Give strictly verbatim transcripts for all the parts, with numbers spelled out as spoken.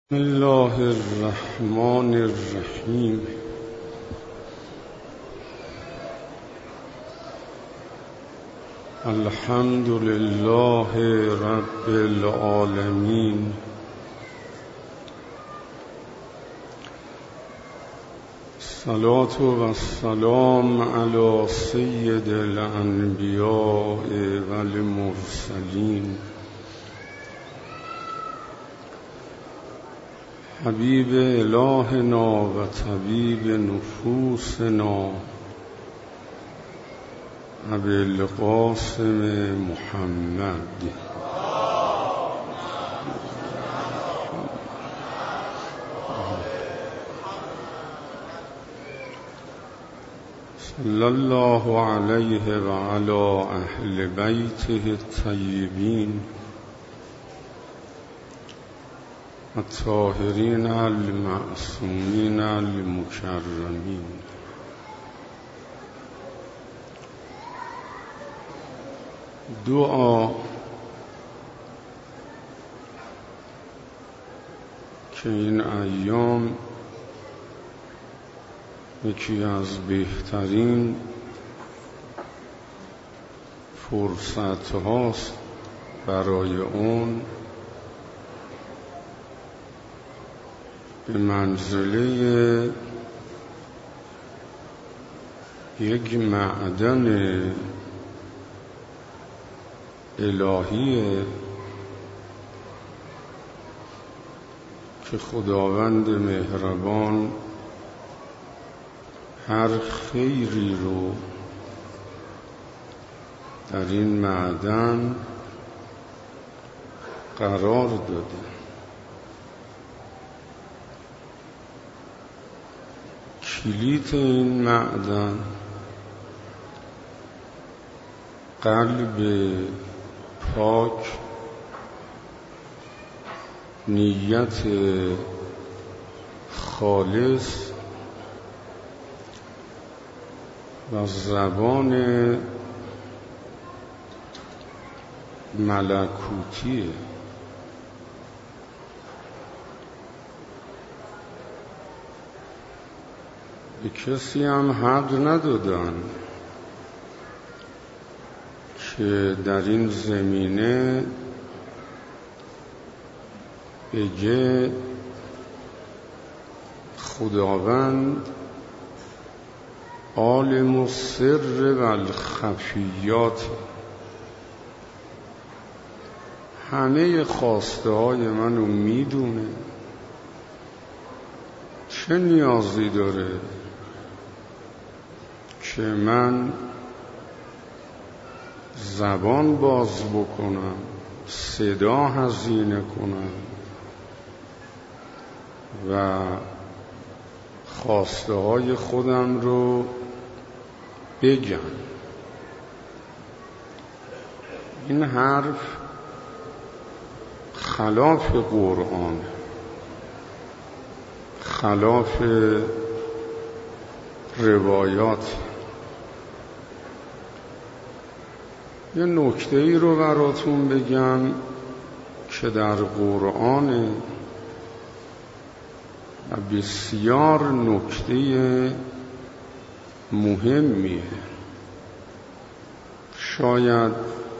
بسم الله الرحمن الرحیم. الحمد لله رب العالمین. الصلاة و السلام علی سید الانبیاء و المرسلین حبیب الهنا و طبیب نفوسنا ابی القاسم محمد. صلی الله علیه و علی اهل بیته الطیبین الطاهرین المعصومین المکرمین. دعا که این ایام یکی از بهترین فرصت هاست برای اون به منزله یک معدن الهیه که خداوند مهربان هر خیری رو در این معدن قرار داده. کلید این معدن قلب پاک، نیت خالص و زبان ملکوتیه. به کسی هم حق ندادن که در این زمینه بگه خداوند عالم السر و الخفیات، همه خواسته های منو میدونه، چه نیازی داره که من زبان باز بکنم، صدا هزینه کنم و خواسته های خودم رو بگم. این حرف خلاف قرآن، خلاف روایات. یه نکته ای رو براتون بگم که در قرآن و بسیار نکته مهمیه. شاید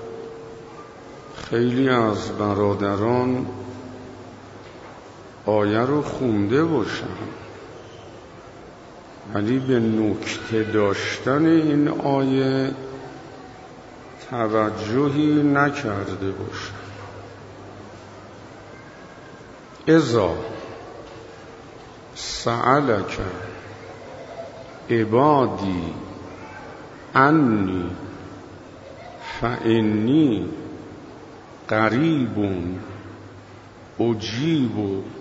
خیلی از برادران آیه رو خونده باشن ولی به نکته داشتن این آیه توجهی نکرده باشن. اذا سألک عبادی انی فانی قریب اجیب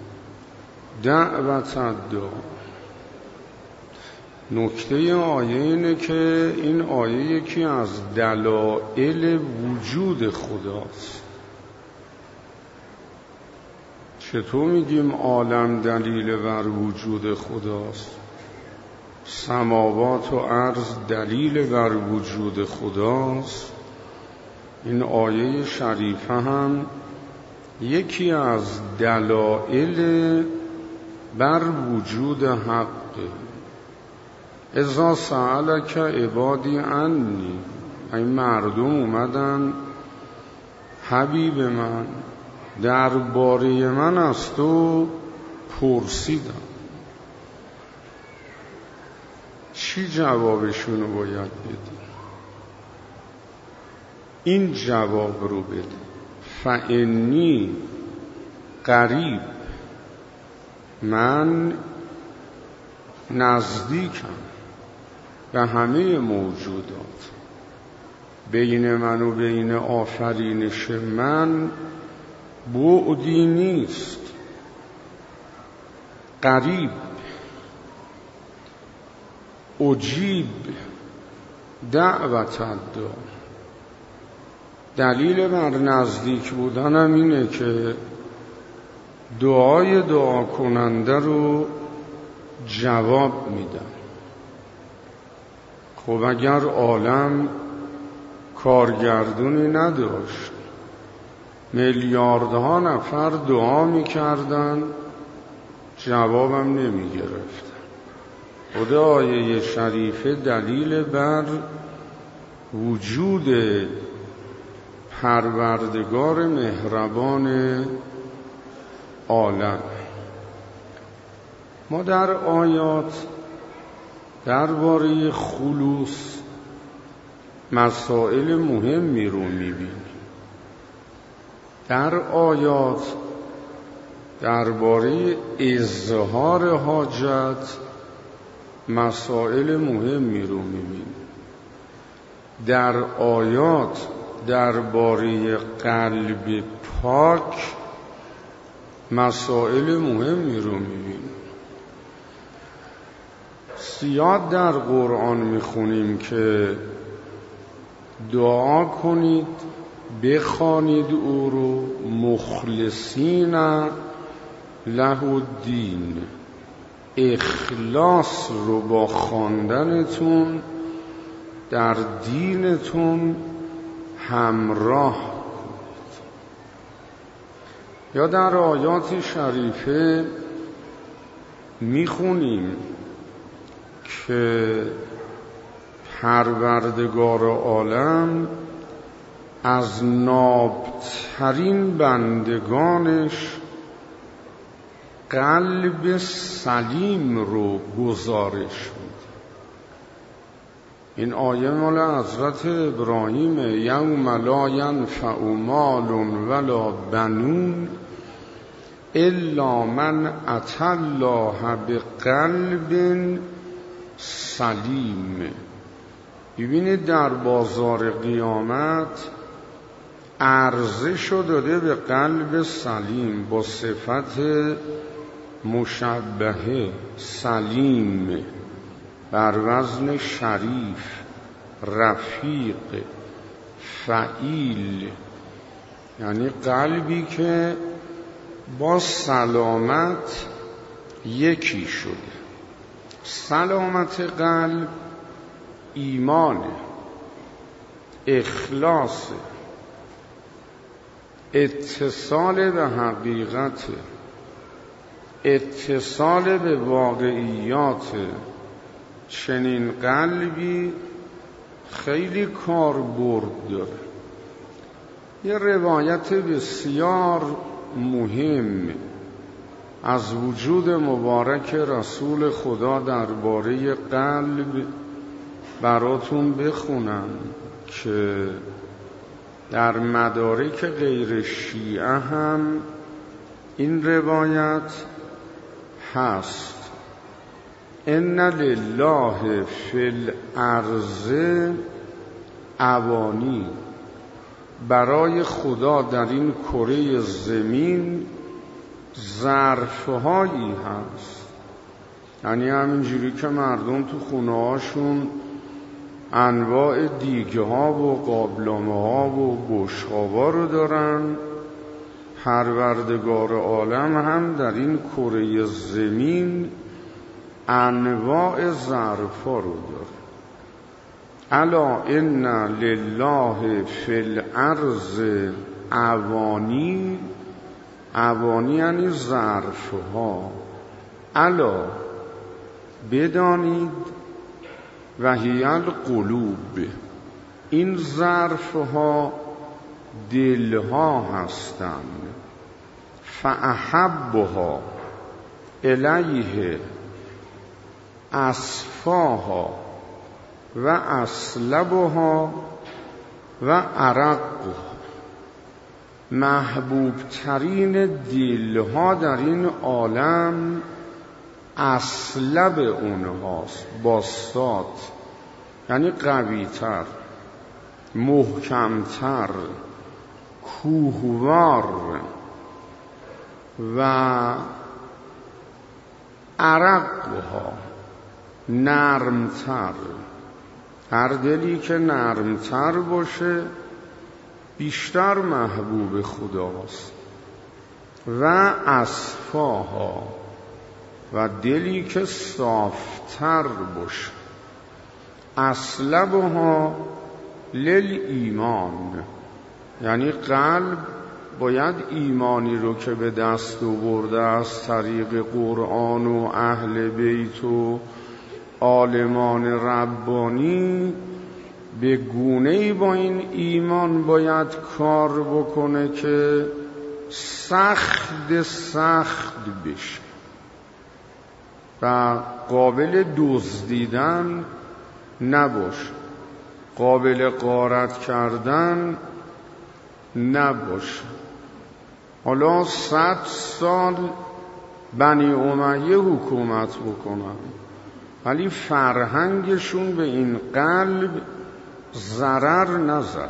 دعوت الداع. نکته آیه اینه که این آیه یکی از دلایل وجود خداست. چطور میگیم عالم دلیل بر وجود خداست؟ سماوات و ارض دلیل بر وجود خداست. این آیه شریفه هم یکی از دلایل بر وجود حق. اذا سألک عبادی عنی، این مردم اومدن حبیب من درباره من از تو پرسیدن، چی جوابشونو باید بدی؟ این جواب رو بده: فانی قریب، من نزدیکم به همه موجودات، بین من و بین آفرینش من بعدی نیست. قریب، اجیب دعوت الداع. دلیل بر نزدیک بودنم اینه که دعای دعا کننده رو جواب میدم. خب اگر عالم کارگردونی نداشت، میلیاردها نفر دعا میکردن، جوابم نمیگرفتن. خدا آیه شریفه دلیل بر وجود پروردگار مهربان عالم. ما در آیات درباره خلوص مسائل مهمی رو میبینیم. در آیات درباره اظهار حاجت مسائل مهمی رو میبینیم. در آیات درباره قلب پاک مسائل مهمی رو میبینیم. زیاد در قرآن میخونیم که دعا کنید، بخوانید او رو مخلصین له الدین، اخلاص رو با خواندنتون در دینتون همراه کنید. یا در آیات شریفه میخونیم که پروردگار عالم از نابترین بندگانش قلب سلیم رو گزارش میده. این آیه مال حضرت ابراهیم: یوم لا ینفع مال ولا بنون الا من اتی الله بقلب سلیم. ببینید در بازار قیامت ارزشو داده به قلب سلیم با صفت مشبهه سلیم، بر وزن شریف، رفیق، فعیل، یعنی قلبی که با سلامت یکی شده. سلامت قلب ایمانه، اخلاصه، اتصال به حقیقت، اتصال به واقعیات. چنین قلبی خیلی کاربرد داره. یه روایت بسیار مهم از وجود مبارک رسول خدا درباره قلب براتون بخونم که در مدارک غیر شیعه هم این روایت هست: ان لله فی الارض اوانی، برای خدا در این کره زمین ظرفهایی هست. یعنی همینجوری که مردم تو خونه هاشون انواع دیگه ها و قابلمه ها و بشقابا رو دارن، پروردگار عالم هم در این کره زمین انواع ظرفا رو داره. الا ان لله فی الارض اوانی اوانی یعنی ظرفها. الا بدانید و هی القلوب، این ظرفها دلها هستند. فاحبها الیه اصفاها و اصلبها و عرقها. محبوب ترین دلها در این عالم اصلب اونهاست، باستات، یعنی قویتر، محکمتر، کوهوار و عرقها نرمتر. هر دلی که نرمتر باشه بیشتر محبوب خداست. و اصفاها، و دلی که صافتر باشه. اصلبها للایمان، یعنی قلب باید ایمانی رو که به دست آورده از طریق قرآن و اهل بیت و عالمان ربانی به گونه‌ای با این ایمان باید کار بکنه که سخت سخت بشه و قابل دزدیدن نباشه، قابل غارت کردن نباشه. حالا صد سال بنی امیه حکومت بکنن ولی فرهنگشون به این قلب ضرر نزد.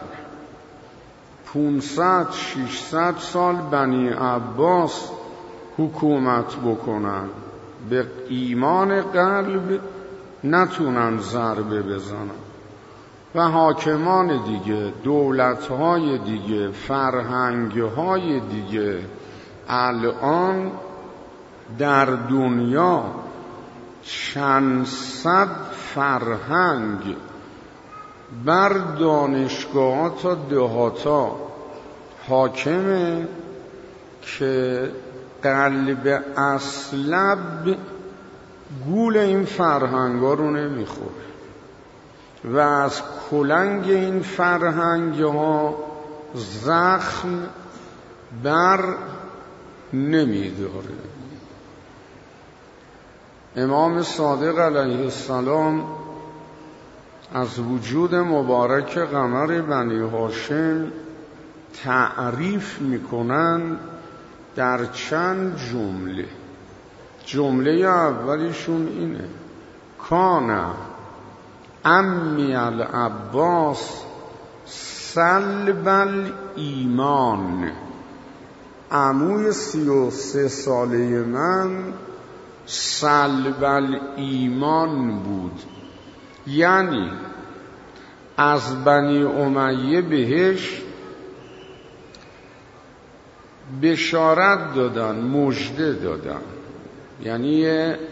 پونصد ششصد سال بنی عباس حکومت بکنن به ایمان قلب نتونن ضربه بزنن. و حاکمان دیگه، دولت‌های دیگه، فرهنگ‌های دیگه الان در دنیا چند صد فرهنگ بر دانشگاه تا دهاتا حاکمه که قلب اصلب گول این فرهنگا رو نمیخوره و از کلنگ این فرهنگ ها زخم بر نمیداره. امام صادق علیه السلام از وجود مبارک قمر بنی هاشم تعریف میکنن در چند جمله. جمله اولیشون اینه: کان امی العباس سلب الایمان. عموی سی و سه ساله من سلب الایمان بود، یعنی از بنی امیه بهش بشارت دادن، مژده دادن، یعنی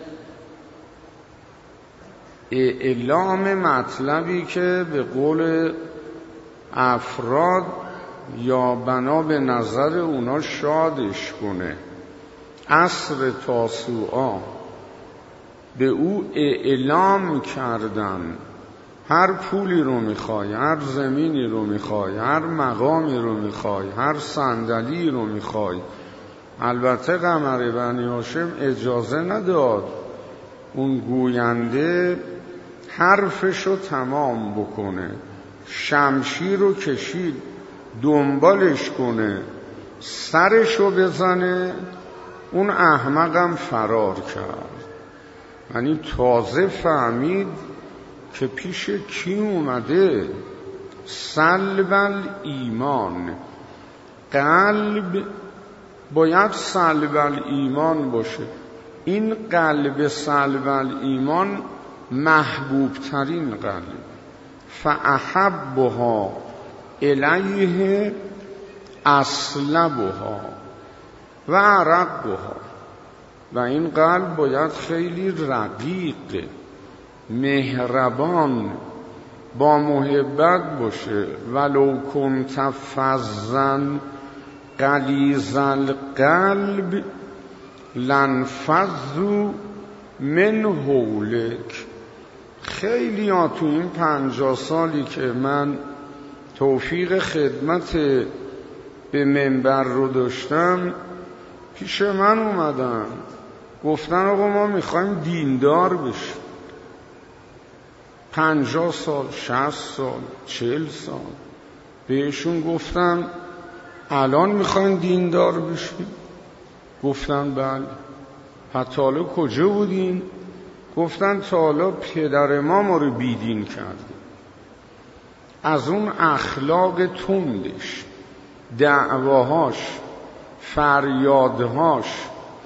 اعلام مطلبی که به قول افراد یا بنا به نظر اونا شادش کنه. عصر تاسوعا به او اعلام کردن هر پولی رو میخوای، هر زمینی رو میخوای، هر مقامی رو میخوای، هر صندلی رو میخوای. البته قمر بنی هاشم اجازه نداد اون گوینده حرفشو تمام بکنه، شمشیر رو کشید دنبالش کنه، سرشو بزنه. اون احمقم فرار کرد. یعنی تازه فهمید که پیش کی اومده. سلب الایمان، قلب باید سلب الایمان باشه. این قلب سلب الایمان محبوب ترین قلب. فاحبها الیه اصلبها و عرقها. و این قلب باید خیلی رقیق، مهربان، با محبت باشه. ولو کنت فظا غلیظ القلب لانفضوا من حولک. خیلی ها تو این پنجاه سالی که من توفیق خدمت به منبر رو داشتم پیش من اومدن گفتن آقا ما میخوایم دیندار بشیم. پنجاه سال، شصت سال، چل سال. بهشون گفتم الان میخوایم دیندار بشیم؟ گفتن بله. حتی حالا کجا بودین؟ گفتن تا حالا پدر ما ما رو بیدین کرده. از اون اخلاق تندش، دعواهاش، فریادهاش،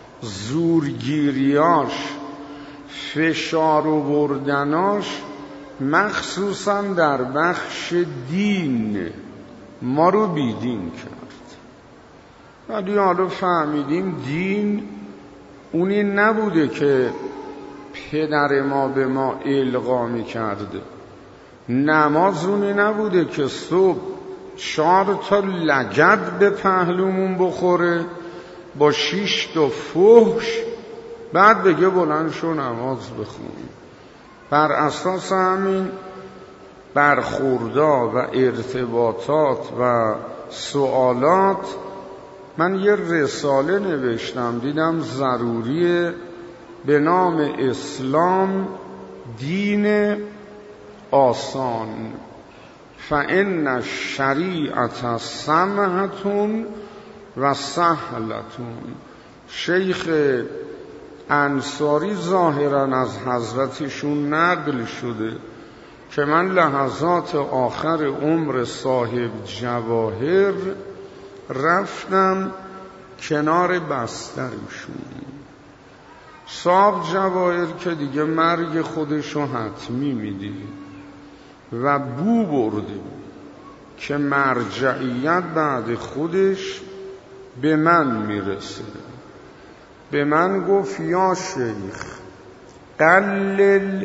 زورگیریاش، فشار آوردناش، مخصوصا در بخش دین ما رو بیدین کرد. ولی حالا فهمیدیم دین اونی نبوده که پدر ما به ما القا می کرده. نماز اونی نبوده که صبح چهار تا لگد به پهلومون بخوره با شیش تا فحش بعد بگه بلند شو نماز بخونی. بر اساس همین برخوردا و ارتباطات و سوالات من یه رساله نوشتم، دیدم ضروریه، به نام اسلام دین آسان، فإن الشریعة سمحة و سهلة. شیخ انصاری ظاهرا از حضرتشون نقل شده که من لحظات آخر عمر صاحب جواهر رفتم کنار بسترشون. صاحب جواهر که دیگه مرگ خودشو حتمی میدید و بو برده که مرجعیت بعد خودش به من میرسه. به من گفت یا شیخ قلل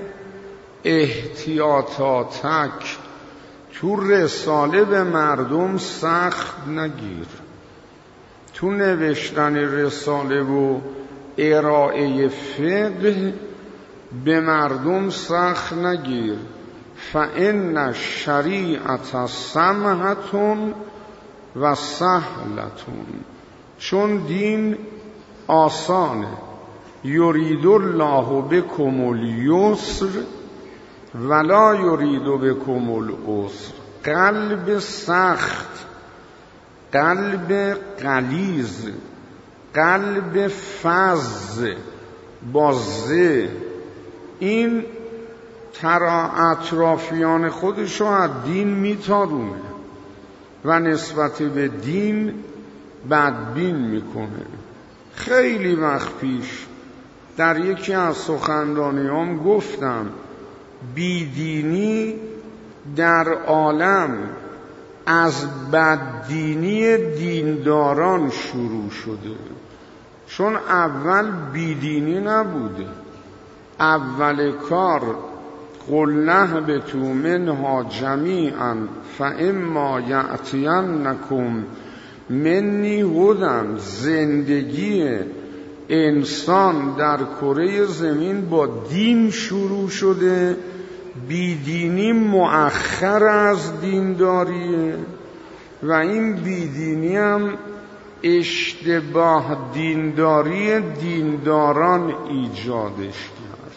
احتیاطاتک، تو رساله به مردم سخت نگیر، تو نوشتن رساله و ارائه فقه به مردم سخت نگیر. فإن الشریعة سمحة و سهلة، چون دین آسانه. یرید الله بکم الیسر ولا یرید بکم العسر. قلب سخت، قلب غلیظ، قلب فظ بازه، این ترا اطرافیان خودشو از دین میتارونه و نسبت به دین بدبین میکنه. خیلی وقت پیش در یکی از سخنرانیام گفتم بیدینی در عالم از بددینی دینداران شروع شده، چون اول بیدینی نبوده. اول کار قل اهبطوا منها جمیعا فاما یأتینکم منی هدی. زندگی انسان در کره زمین با دین شروع شده، بیدینی مؤخر از دینداریه و این بیدینی هم اشتباه دینداری دینداران ایجادش کرد.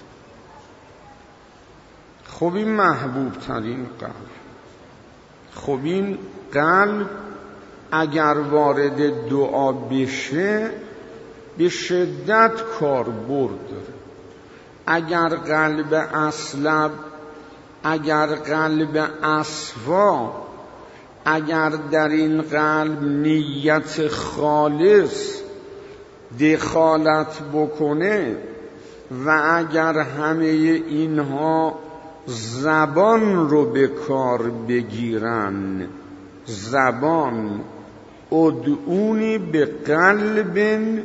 خب این محبوب ترین قلب، خب این قلب اگر وارد دعا بشه به شدت کاربرد داره. اگر قلب اصلب، اگر قلب اصفا، اگر در این قلب نیت خالص دخالت بکنه و اگر همه اینها زبان رو به کار بگیرن، زبان ادعونی به قلب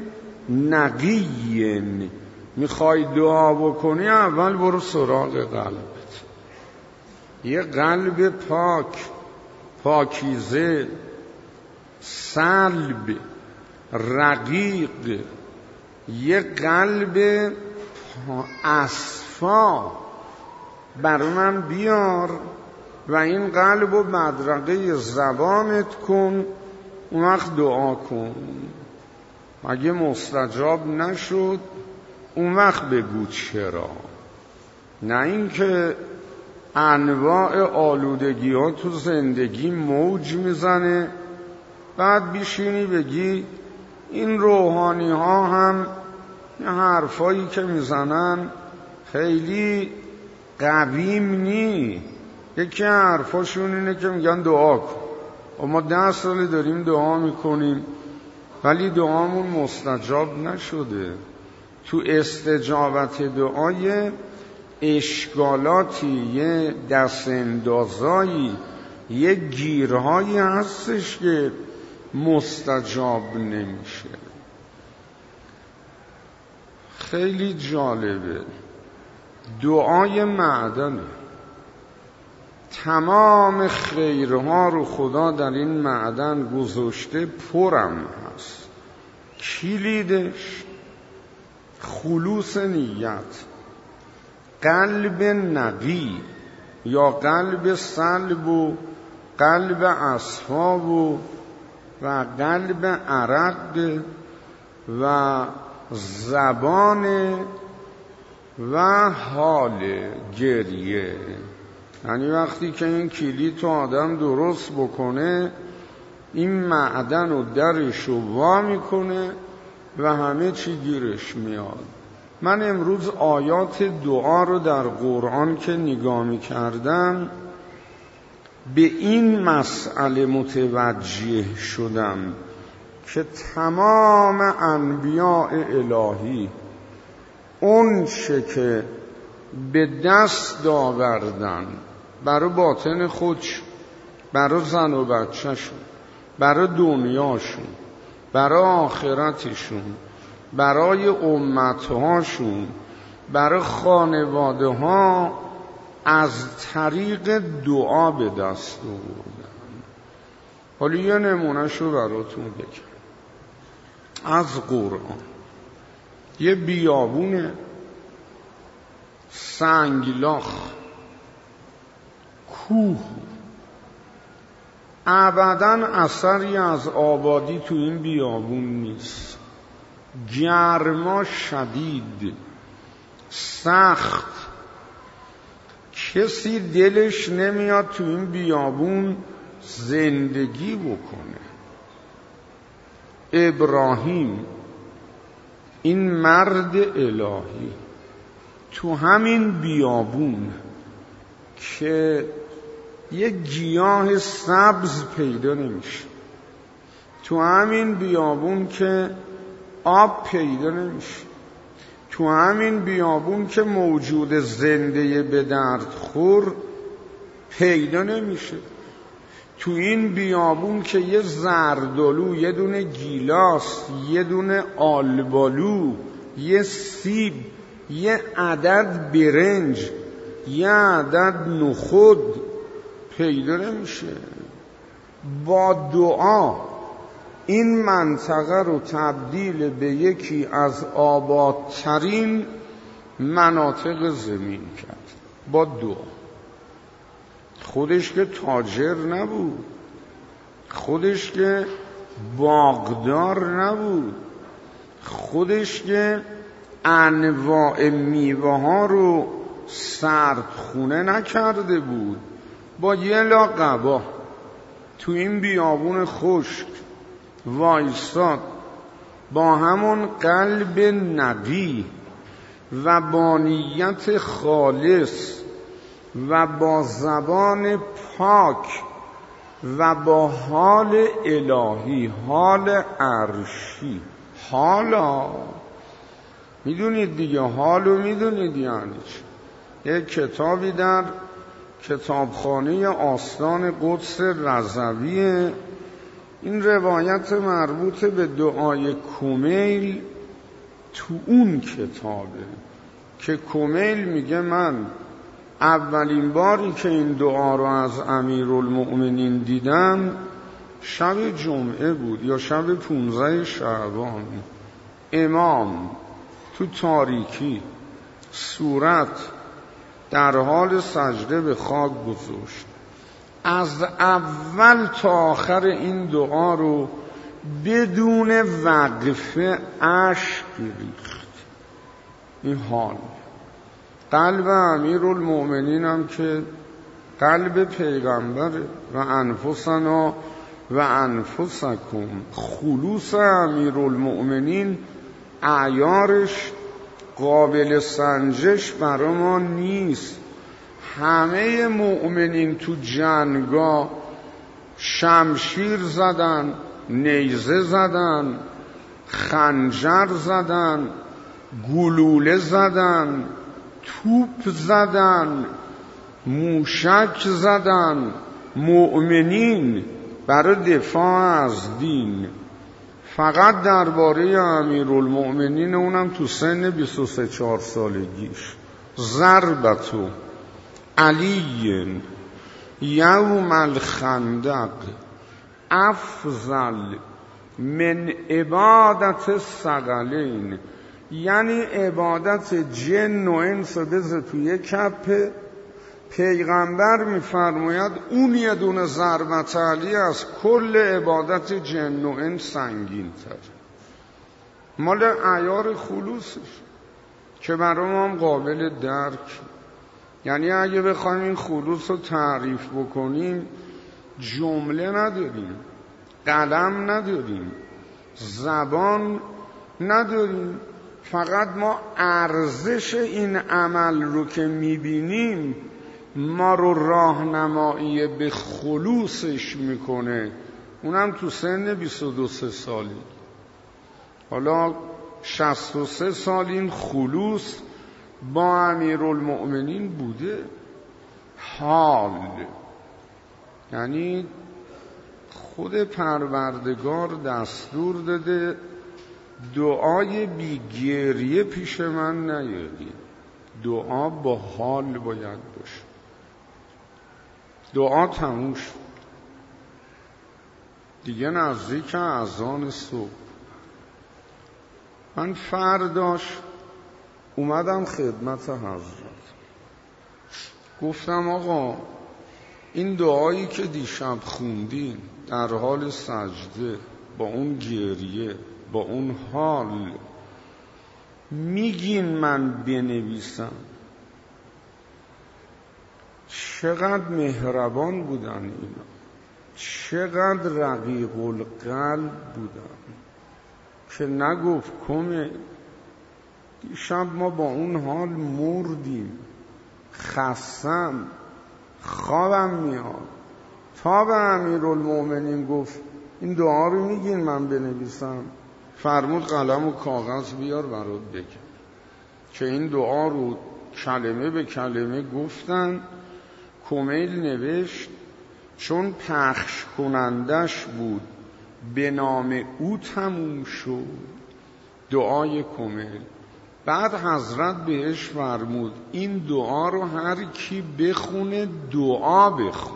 نقی، میخوای دعا بکنی اول برو سراغ قلبت، یه قلب پاک، پاکیزه، سلب، رقیق، یه قلب اصفا برای من بیار و این قلب رو بدرقه زبانت کن، اون وقت دعا کن. اگه مستجاب نشد اون وقت بگو چرا. نه اینکه انواع آلودگی ها تو زندگی موج میزنه بعد بیشینی بگی این روحانی ها هم یه حرفایی که میزنن خیلی قویم نی. یکی حرفاشون اینه که میگن دعا کن. و ما ده سال داریم دعا میکنیم ولی دعامون مستجاب نشده. تو استجابت دعای اشکالاتی، یه دست اندازایی، یه گیرهایی هستش که مستجاب نمیشه. خیلی جالبه. دعای معدنه. تمام خیرها رو خدا در این معدن گذاشته، پرم هست. کلیدش خلوص نیت، قلب نقی یا قلب صلب و قلب اصحاب و و قلب عرق و زبان و حال گریه. یعنی وقتی که این کلید تو آدم درست بکنه این معدن رو درش رو وا میکنه و همه چی گیرش میاد. من امروز آیات دعا رو در قرآن که نگاه میکردم به این مسئله متوجه شدم که تمام انبیاء الهی اون چه که به دست آوردن برای باطن خودشون، برای زن و بچهشون، برای دنیاشون، برای آخرتشون، برای امتهاشون، برای خانواده ها از طریق دعا به دست آوردن. حالا یه نمونهشو براتون بگم از قرآن. یه بیابونه سنگلاخ، کوه، ابداً اثری از آبادی تو این بیابون نیست. گرما شدید، سخت، کسی دلش نمیاد تو این بیابون زندگی بکنه. ابراهیم، این مرد الهی، تو همین بیابون که یه گیاه سبز پیدا نمیشه، تو همین بیابون که آب پیدا نمیشه، تو همین بیابون که موجود زنده به درد خور پیدا نمیشه، تو این بیابون که یه زردالو، یه دونه گیلاس، یه دونه آلبالو، یه سیب، یه عدد برنج، یه عدد نخود پیدا نمیشه. با دعا این منطقه رو تبدیل به یکی از آبادترین مناطق زمین کرد. با دعا. خودش که تاجر نبود، خودش که باغدار نبود، خودش که انواع میوه ها رو سردخونه نکرده بود. با یه لا قبا تو این بیابون خشک وایساد، با همون قلب نقی و با نیت خالص و با زبان پاک و با حال الهی، حال عرشی. حالا میدونید دیگه، حالو میدونید یعنی چی. یک کتابی در کتابخانه آستان قدس رضویه، این روایت مربوط به دعای کمیل تو اون کتابه که کمیل میگه من اولین باری که این دعا رو از امیرالمؤمنین دیدم شب جمعه بود یا شب پونزده شعبان، امام تو تاریکی صورت در حال سجده به خاک گذاشت. از اول تا آخر این دعا رو بدون وقفه اشک ریخت. این حال قلب امیرالمؤمنین هم که قلب پیغمبره و انفسنا و انفسکم، خلوص امیرالمؤمنین اعیارش قابل سنجش برای ما نیست. همه مؤمنین تو جنگا شمشیر زدن، نیزه زدن، خنجر زدن، گلوله زدن، توپ زدن، موشک زدن، مؤمنین برای دفاع از دین. فقط درباره امیرالمؤمنین اونم تو سن بیست و سه چهار سالگیش، ضربتو علی یوم الخندق افضل من عبادت الثقلین، یعنی عبادت جن و انس بذار توی کپه. پیغمبر میفرماید اون یه دونه ضربت علی از کل عبادت جن و انس سنگین تر، مال عیار خلوصش که برای ما هم قابل درک. یعنی اگه بخوایم این خلوص رو تعریف بکنیم، جمله نداریم، قلم نداریم، زبان نداریم، فقط ما ارزش این عمل رو که میبینیم ما رو راهنمایی به خلوصش میکنه، اونم تو سن بیست و دو سالی. حالا شصت و سه سال این خلوص با امیرالمؤمنین بوده. حال یعنی خود پروردگار دستور داده دعای بی گریه پیش من نیاری، دعا با حال باید باشه. دعا تموم شد دیگه، نزدیک اذان صبح. من فرداش اومدم خدمت حضرت، گفتم آقا این دعایی که دیشب خوندین در حال سجده با اون گریه با اون حال، میگین من بنویسم؟ چقدر مهربان بودن اینا، چقدر رقیق القلب بودن که نگفت کمه. دیشب ما با اون حال مردیم، خستم، خوابم میاد. تا به امیرالمؤمنین گفت این دعا رو میگین من بنویسم؟ فرمود قلم و کاغذ بیار برات بگم. که این دعا رو کلمه به کلمه گفتن. کمیل نوشت چون پخش کنندش بود به نام او تموم شد دعای کمیل. بعد حضرت بهش فرمود این دعا رو هر کی بخونه دعا بخون،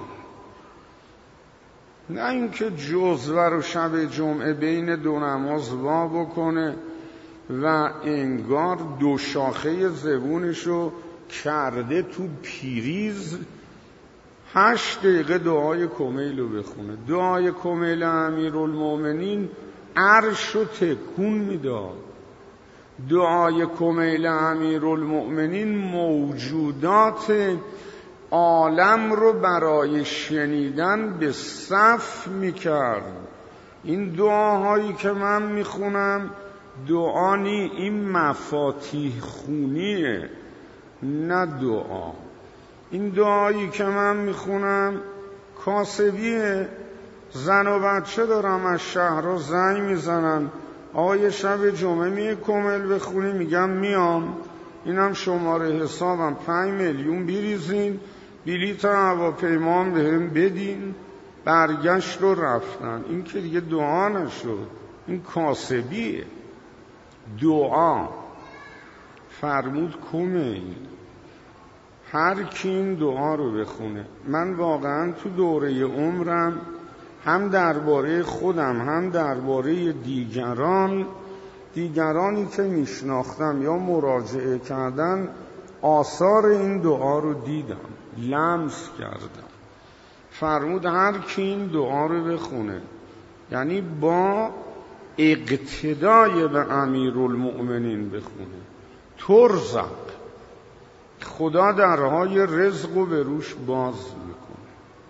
نه اینکه جزوه رو شب جمعه بین دو نماز وا بکنه و انگار دو شاخه زبونشو کرده تو پیریز هشت دقیقه دعای کمیل رو بخونه. دعای کمیل امیرالمؤمنین عرش رو تکون میداد. دعای کمیل امیرالمؤمنین موجودات عالم رو برای شنیدن به صف میکرد. این دعاهایی که من میخونم دعا نی، این مفاتیح خونیه، نه دعا. این دعایی که من میخونم کاسبیه. زن و بچه دارم از شهرها زنگ میزنن آقای شب جمعه میه کمیل بخونی؟ میگم میام. اینم شماره حسابم پنج میلیون بریزین، بلیط هواپیما هم بهم بدین. برگشت رو رفتن. این که دیگه دعا نشد، این کاسبیه. دعا فرمود کمیل هر کی این دعا رو بخونه. من واقعا تو دوره عمرم هم درباره خودم هم درباره دیگران، دیگرانی که میشناختم یا مراجعه کردن آثار این دعا رو دیدم، لمس کردم. فرمود هر کی این دعا رو بخونه، یعنی با اقتدای به امیرالمؤمنین بخونه، ترزق، خدا درهای رزق رو به روش باز میکنه.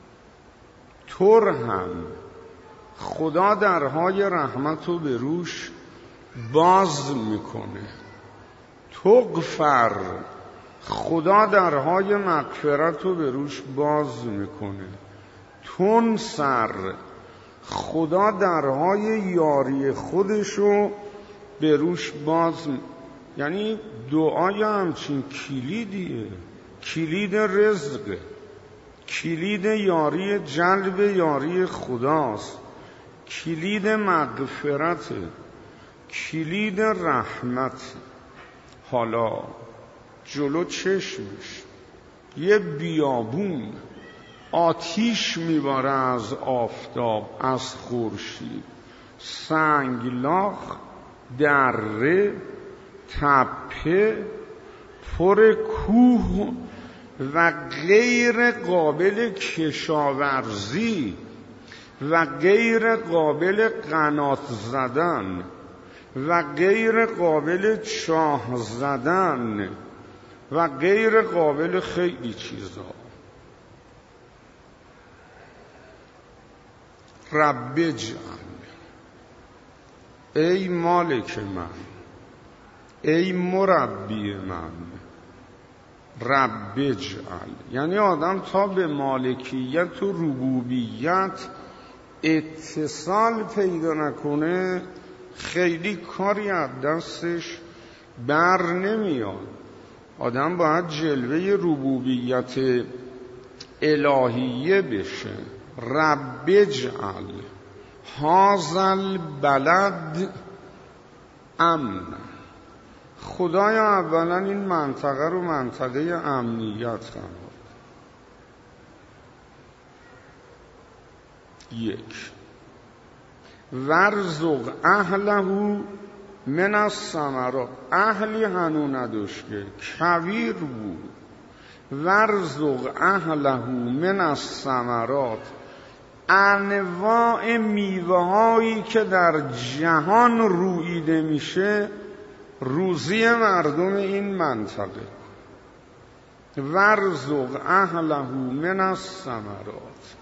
ترحم، خدا درهای رحمت رو به روش باز میکنه. تغفر، خدا درهای مغفرت رو به روش باز میکنه. تنصر، خدا درهای یاری خودشو به روش باز میکنه. یعنی دعای همچین کلیدیه، کلید رزقه، کلید یاری، جلب یاری خداست، کلید مغفرته، کلید رحمت. حالا جلو چشمش یه بیابون آتیش میباره از آفتاب، از خورشید، سنگلاخ، دره، تپه، پر کوه و غیر قابل کشاورزی و غیر قابل قنات زدن و غیر قابل چاه زدن و غیر قابل خیلی چیزا. رب اجعل، ای مالک من، ای مربی من، رب اجعل. یعنی آدم تا به مالکیت و ربوبیت اتصال پیدا نکنه خیلی کاری از دستش بر نمیاد. آدم باید جلوه ربوبیت الهیه بشه. رب اجعل هذا البلد امن. خدایا اولا این منطقه رو منطقه امنیت قرار. یک، ورزق اهله من الثمرات. اهلی هنو نداشت که کویر بود. ورزق اهله من الثمرات، انواع میوه هایی که در جهان رویده میشه روزی مردم این منطقه. ورزق اهله من الثمرات.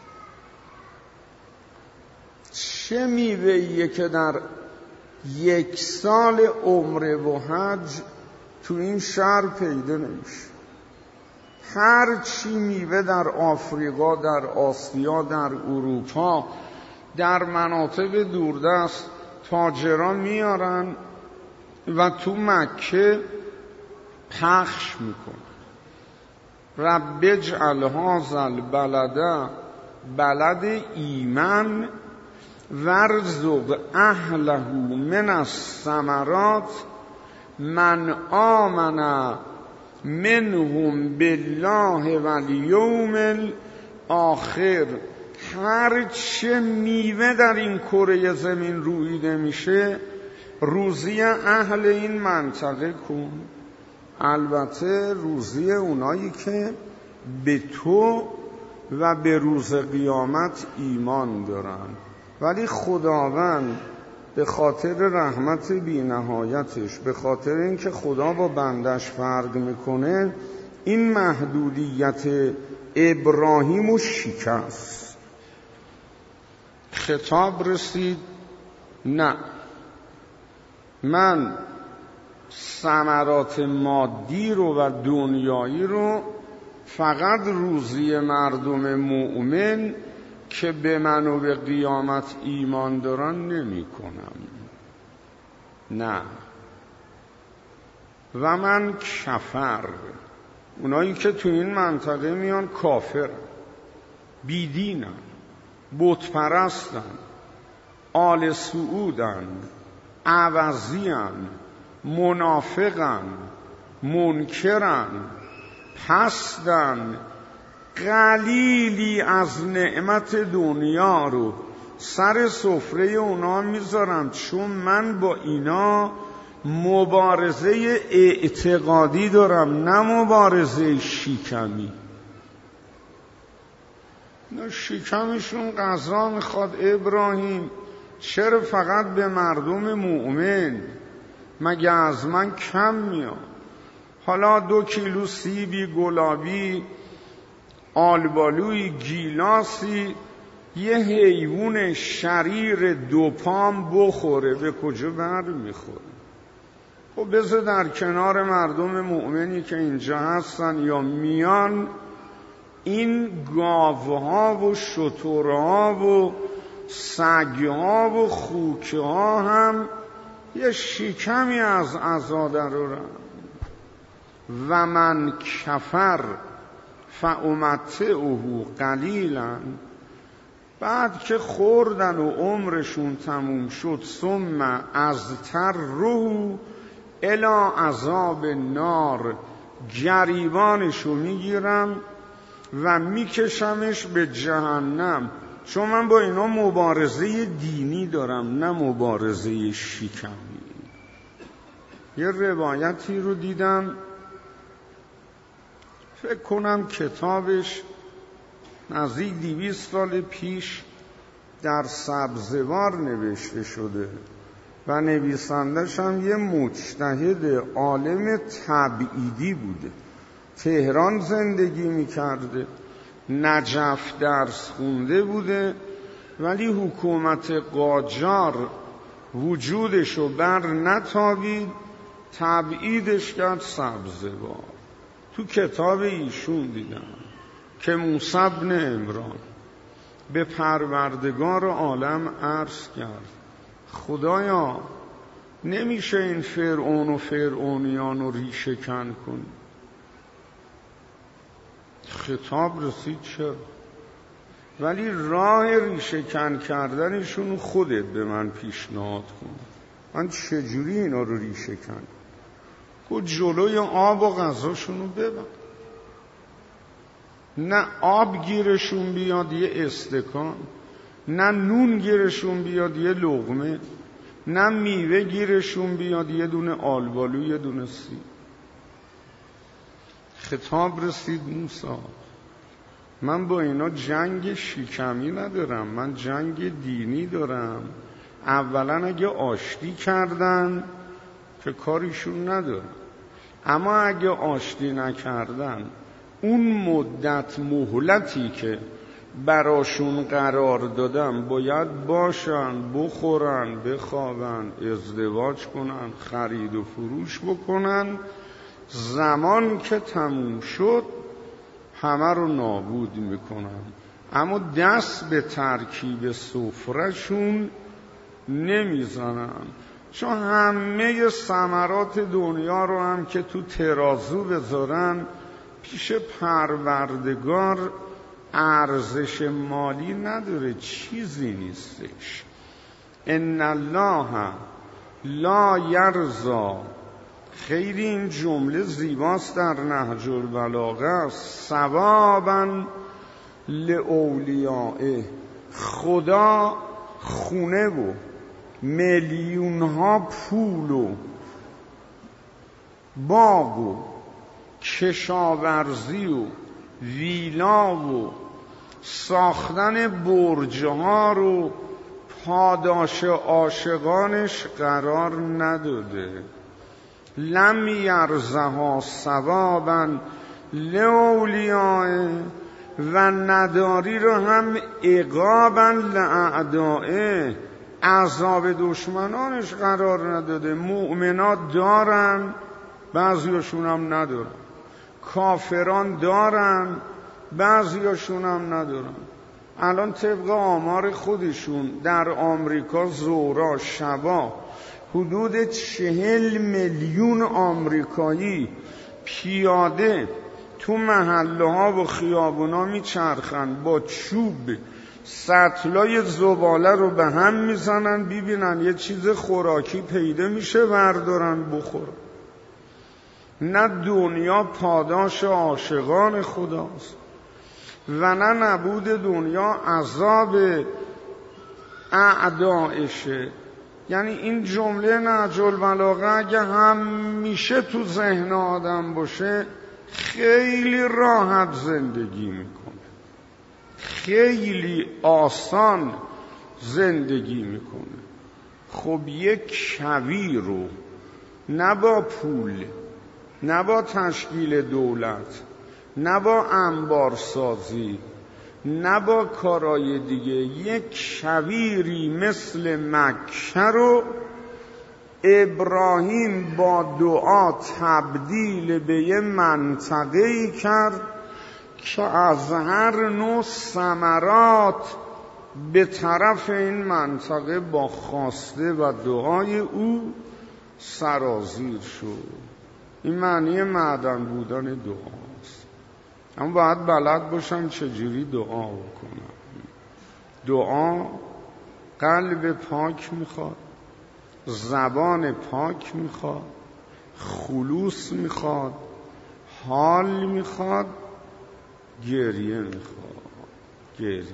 چه میوه‌ایه که در یک سال عمره و حج تو این شهر پیدا نمیشه؟ هر چی میوه در آفریقا، در آسیا، در اروپا، در مناطق دوردست تاجران میارن و تو مکه پخش میکنن. رب اجعل هذا البلد بلد ایمن ورزق اهله من الثمرات من آمن منهم بالله و الیوم الاخر. هر چه میوه در این کره زمین رویده میشه روزی اهل این منطقه کن. البته روزی اونایی که به تو و به روز قیامت ایمان دارن. ولی خداوند به خاطر رحمت بی نهایتش، به خاطر اینکه خدا با بندش فرق میکنه، این محدودیت ابراهیم و شکست. خطاب رسید نه، من ثمرات مادی رو و دنیایی رو فقط روزی مردم مؤمن که به من و به قیامت ایمان دارن نمی کنم. نه، و من کفر، اونایی که تو این منطقه میان کافر، بیدینن، بت پرستن، آل سعودن، عوضیان، منافقن، منکرن، پستن، قلیلی از نعمت دنیا رو سر سفره اونا میذارم، چون من با اینا مبارزه اعتقادی دارم، نه مبارزه شیکمی. نه شیکمشون غذا میخواد. ابراهیم چرا فقط به مردم مؤمن؟ مگه از من کم میاد؟ حالا دو کیلو سیبی گلابی، آلبالوی گیلاسی، یه حیوان شریر دو پام بخوره، به کجا بر میخوره؟ خب بذار در کنار مردم مؤمنی که اینجا هستن یا میان، این گاوها و شترها و سگها و خوکها هم یه شکمی از عزا درارن. و من کفر فامتعه قلیلا، بعد که خوردن و عمرشون تموم شد، ثم اضطره الی عذاب النار، گریبانشو میگیرم و میکشمش به جهنم. چون من با اینا مبارزه دینی دارم، نه مبارزه شیکمی. یه روایتی رو دیدم، فکر کنم کتابش نزدیک دویست سال پیش در سبزوار نوشته شده و نویسندش هم یه مجتهد عالم تبعیدی بوده، تهران زندگی میکرده، نجف درس خونده بوده، ولی حکومت قاجار وجودشو بر نتابید، تبعیدش کرد سبزوار. تو کتاب ایشون دیدم که موسی بن عمران به پروردگار عالم عرض کرد خدایا نمیشه این فرعون و فرعونیان رو ریشه کن کنی؟ خطاب رسید چرا؟ ولی راه ریشه کن کردنشون خودت به من پیشنهاد کن. من چجوری اینا رو ریشه کن؟ که جلوی آب و غذاشون رو ببن. نه آب گیرشون بیاد یه استکان، نه نون گیرشون بیاد یه لقمه، نه میوه گیرشون بیاد یه دونه آلبالو یه دونه سیب. خطاب رسید موسی من با اینا جنگ شیکمی ندارم، من جنگ دینی دارم. اولا اگه آشتی کردن که کاریشون ندارم، اما اگه آشتی نکردن اون مدت مهلتی که براشون قرار دادم باید باشن، بخورن، بخوابن، ازدواج کنن، خرید و فروش بکنن. زمان که تموم شد همه رو نابود میکنن، اما دست به ترکیب سفرهشون نمیزنن. چون همه ثمرات دنیا رو هم که تو ترازو بذارن پیش پروردگار ارزش مالی نداره، چیزی نیستش. ان الله لا یرضا، خیلی این جمله زیباست در نهج البلاغه، ثوابا لاولیائه. خدا خونه و میلیون ها پول و باغ و کشاورزی و ویلا و ساختن برج‌ها رو پاداش عاشقانش قرار نداده. لم یرزها ثوابا لاولیائه، و نداری رو هم عقابا لاعدائه، عذاب دشمنانش قرار نداده. مؤمنات دارن، بعضیاشون هم ندارن. کافران دارن، بعضیاشون هم ندارن. الان طبق آمار خودشون در آمریکا زورا شبا حدود چهل میلیون آمریکایی پیاده تو محله ها و خیابونا میچرخن، با چوب سطلای زباله رو به هم میزنن ببینن یه چیز خوراکی پیدا میشه بردارن بخورن. نه دنیا پاداش عاشقان خداست و نه نبود دنیا عذاب اعدایشه. یعنی این جمله نهج البلاغه اگه همیشه تو ذهن آدم باشه خیلی راحت زندگی میکنه، خیلی آسان زندگی میکنه. خب یک کویر رو نه با پول، نه با تشکیل دولت، نه با انبارسازی، نه با کارهای دیگه، یک کویری مثل مکه رو ابراهیم با دعا تبدیل به یه منطقه‌ای کرد که از هر نوع ثمرات به طرف این منطقه با خواسته و دعای او سرازیر شد. این معنی معدن بودن دعاست. اما باید بلد باشم چجوری دعا بکنم. دعا قلب پاک میخواد، زبان پاک میخواد، خلوص میخواد، حال میخواد، گریه میخواد. گریه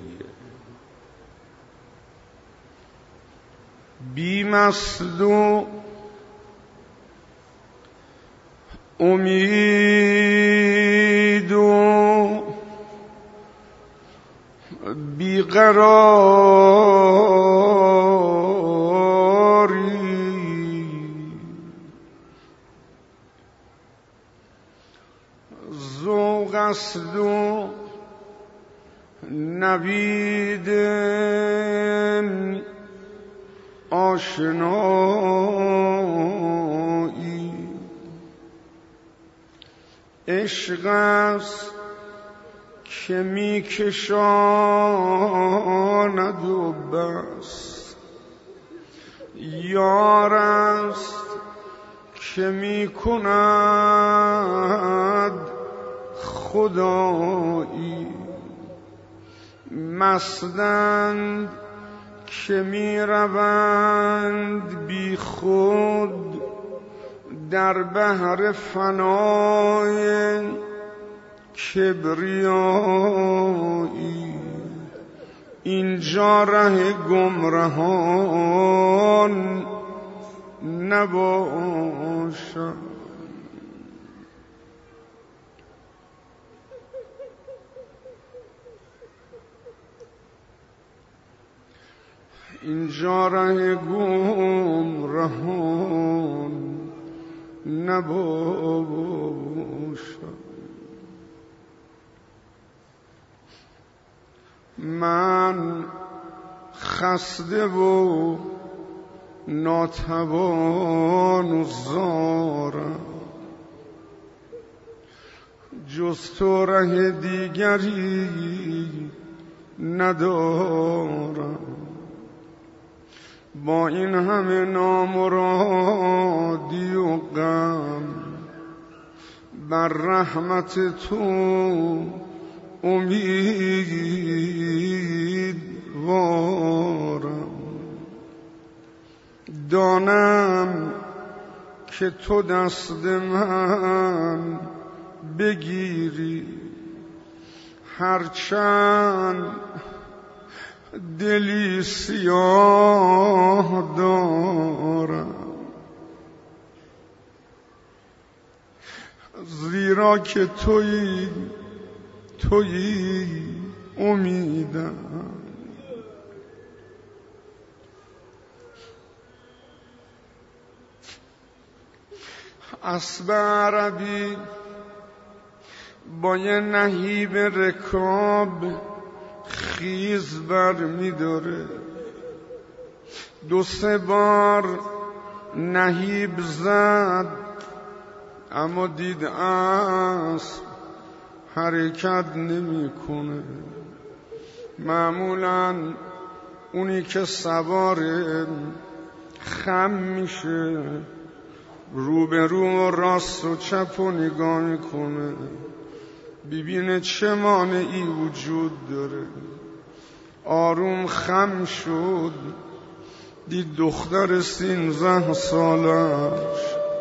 بی‌مصد و امید و بیقراری، ذوق است و نوید آشنایی، عشق است که می کشاند و بس، یار است که می کند خدایی، مستند که می روند بی خود در بحر فنای کبریایی، اینجا ره گمراهان نباشد. اینجا ره گمراهان نباشد. من خسته و ناتوان و زارم، جز تو ره دیگری ندارم. با این همه نامرادی و غم بر رحمت تو امیدوارم. دانم که تو دست من بگیری، هرچند دلی سیاه دارم، زیرا که تویی تویی امیدم. اسب عربی با یه نهیب رکاب خیز بر می داره، دو سه بار نهیب زد اما دید اسب حرکت نمی کنه. معمولاً اونی که سواره خم میشه، رو به رو و راست و چپ و نگاه میکنه ببینه چه مانعی وجود داره. آروم خم شد، دید دختر سینزده سالش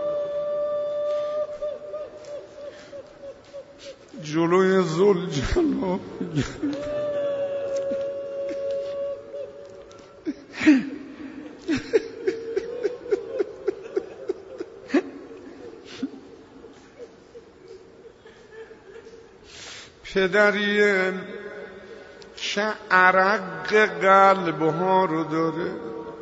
جلوی ذوالجلال پدریه که عرق قلب ها رو داره،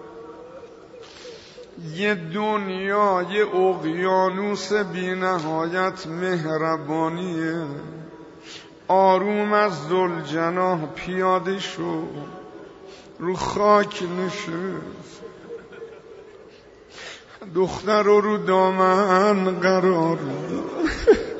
یه دنیای اقیانوس بی نهایت مهربانیه. آروم از ذوالجناح پیاده شو، رو خاک نشست، دختر رو رو دامن قرار داد.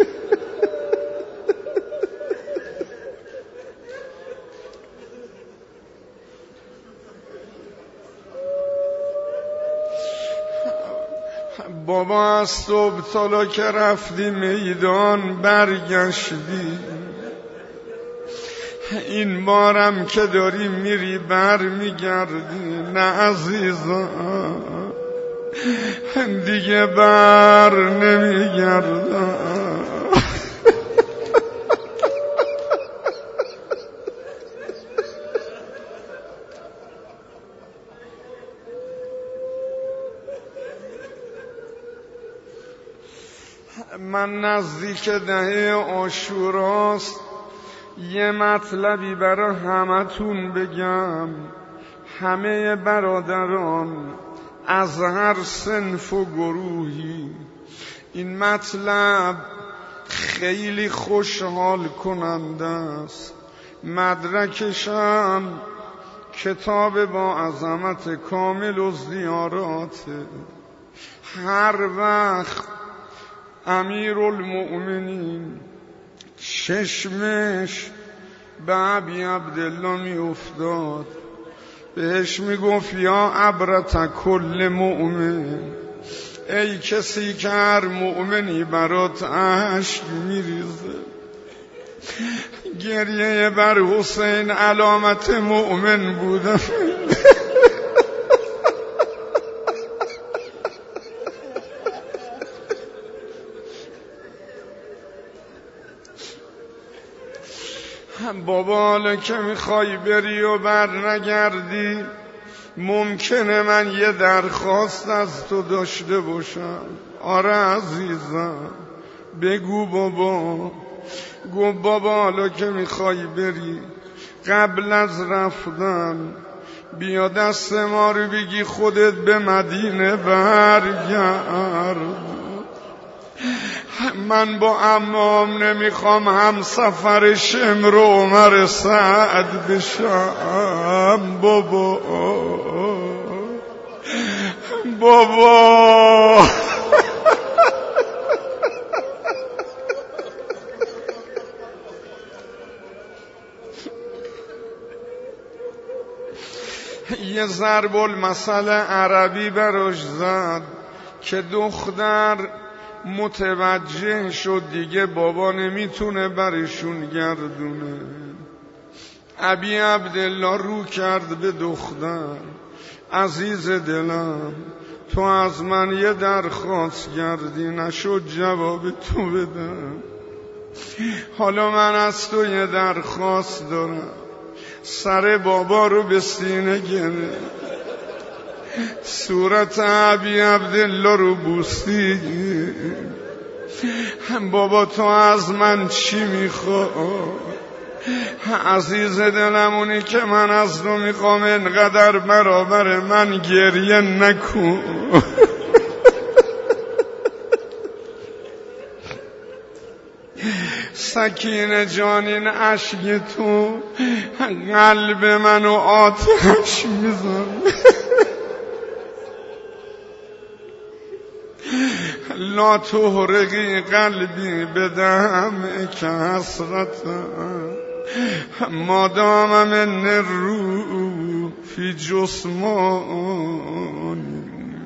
بابا از صبح تالا که رفتی میدان برگشتی، این بارم که داری میری بر میگردی. نه عزیزم دیگه بر نمیگردم. من نزدیک دهه عاشوراست یه مطلبی برای همتون بگم. همه برادران از هر صنف و گروهی، این مطلب خیلی خوشحال کننده است. مدرکشم کتاب با عظمت کامل و زیاراته. هر وقت امیرالمؤمنین چشمش به ابی عبدالله می افتاد، بهش می گفت یا عبرت کل مؤمن، ای کسی که هر مؤمنی برات اشک می ریزه. گریه بر حسین علامت مؤمن بودم. بابا حالا که میخوای بری و بر نگردی، ممکنه من یه درخواست از تو داشته باشم. آره عزیزم بگو بابا. گو بابا حالا که میخوای بری، قبل از رفتن بیا دست ما رو بگی خودت به مدینه برگرد. من با عمام نمیخوام هم سفر شمر و عمر سعد بشم. بابا بابا یه ضرب المثل عربی براش زد که دختر متوجه شد دیگه بابا نمیتونه برشون گردونه. ابی عبدالله رو کرد به دختر، عزیز دلم تو از من یه درخواست کردی، نشد جواب تو بدم. حالا من از تو یه درخواست دارم. سر بابا رو به سینه گرفت، صورت ابی عبدالله رو بوسی. بابا تو از من چی میخوای؟ عزیز دلم اونی که من از تو میخوام انقدر برابر من گریه نکن. سکینه جانین اشک تو قلب منو آتش میزن. لا تحرقی قلبی بدم که حسرتم مادام من الروح فی جسمانی.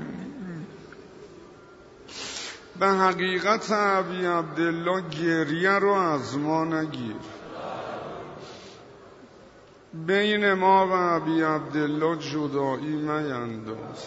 به حقیقت ابی عبدالله گریه رو از ما نگیر. بین ما و ابی عبدالله جدایی مینداز.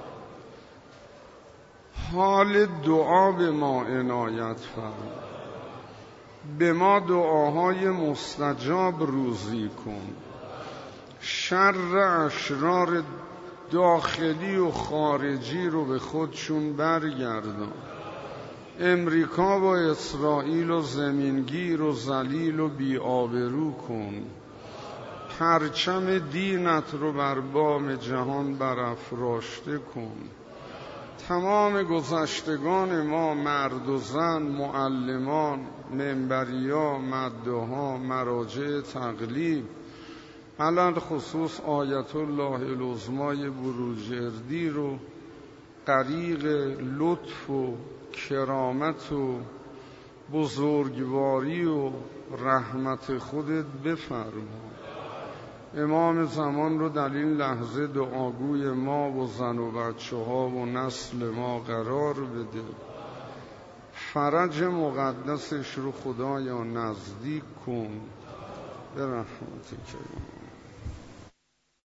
حال دعا به ما عنایت فرما، به ما دعاهای مستجاب روزی کن. شر اشرار داخلی و خارجی رو به خودشون برگردان. امریکا و اسرائیل و زمینگیر و ذلیل و بی‌آبرو کن. پرچم دینت رو بر بام جهان برافراشته کن. تمام گذشتگان ما، مرد و زن، معلمان، منبریا، مدعا، مراجع تقلید، علل خصوص آیت الله العظمای بروجردی رو غریق لطف و کرامت و بزرگواری و رحمت خودت بفرما. امام زمان رو در این لحظه دعاگوی ما و زن و بچه ها و نسل ما قرار بده. فرج مقدسش رو خدایا نزدیک کن به رحمتک.